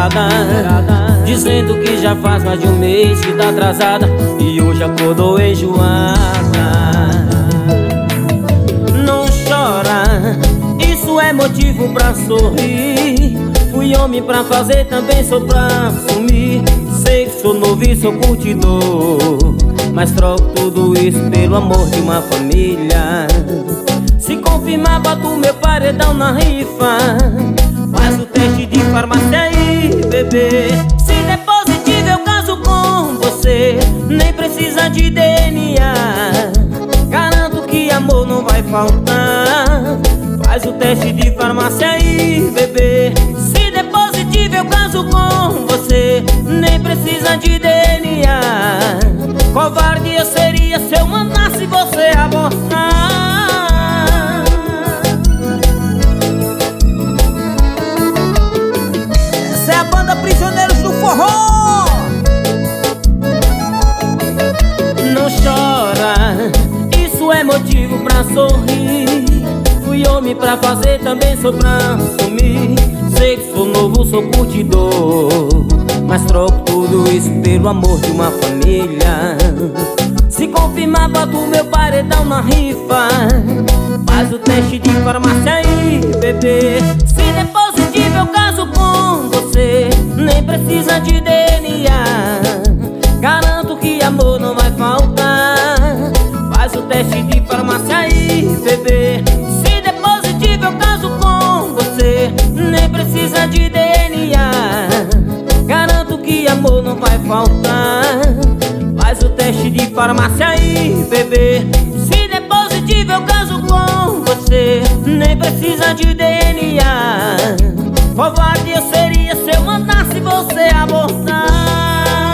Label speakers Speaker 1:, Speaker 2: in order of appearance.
Speaker 1: mulherada, dizendo que já faz mais de um mês que tá atrasada e hoje acordou enjoada. Não chora, isso é motivo pra sorrir. Fui homem pra fazer, também sou pra assumir. Sei que sou novo e sou curtidor, mas troco tudo isso pelo amor de uma família. Se confirmar, boto meu paredão na rifa. Faz o teste de farmácia aí, bebê. Se der positivo eu caso com você, nem precisa de DNA. Garanto que amor não vai faltar. Faz o teste de farmácia aí, bebê. Se der positivo eu caso com você, nem precisa de DNA. Covarde eu seria se eu mandasse você abortar.
Speaker 2: Essa é a banda Prisioneiros do Forró.
Speaker 1: Não chora, isso é motivo pra sorrir. Fui homem pra fazer, também sou pra assumir. Sei que sou novo, sou curtidor, mas troco tudo isso pelo amor de uma família. Se confirmar, boto meu paredão na rifa. Faz o teste de farmácia aí, bebê. Se der positivo eu caso com você, nem precisa de DNA. Garanto que amor não vai faltar. Faz o teste de farmácia aí, bebê. Se der positivo eu caso com você, nem precisa de DNA. Garanto que amor não vai faltar. Faz o teste de farmácia aí, bebê. Se der positivo eu caso com você, nem precisa de DNA. Covarde eu seria se eu mandasse você abortar.